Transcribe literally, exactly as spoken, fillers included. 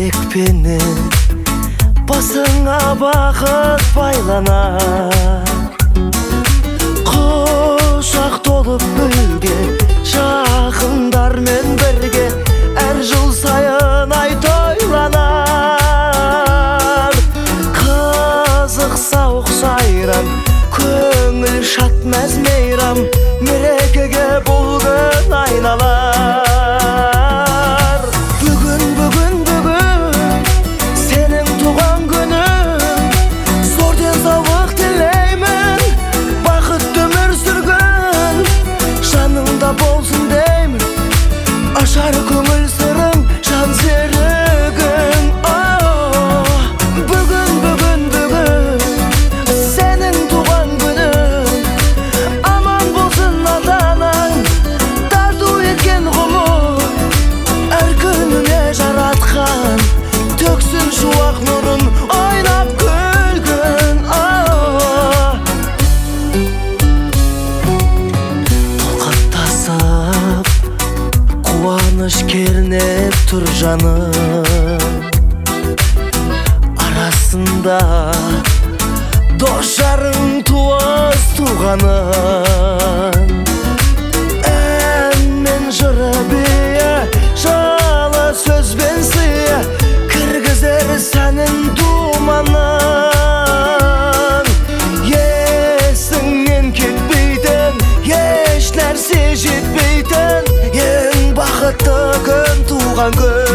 тілекпенен басыңа бақыт байланар. Құшақ толып гүлге жақындармен бірге әр жыл сайын ай тойланар. Қызық сауық сайран, көңіл шат мәз мейрам, мерекеге бұл күн айналар. Бүгін, бүгін, бүгін сенің туған күнің, зор денсаулық тілеймін, бақытты өмір сүргін, жаныңда болсын деймін, ашар көңіл сырың, жан серігің. Бүгін, бүгін, бүгін сенің туған күнің, аман болсын ата-анаң, тарту еткен ғұмыр, әр күніне жаратқан төксін шуақ нұрын, ойнап күлгін. Толқаттасып қуаныш кернеп тұр жаным, арасында дос жарың, туыс туғаның. Ән мен жыры бие, жылы сөзбен сыя, кіргізер сәнін думанын. Есіңнен кетпейтін, еш нәрсе жетпейтін, ең бақытты күн туған күн.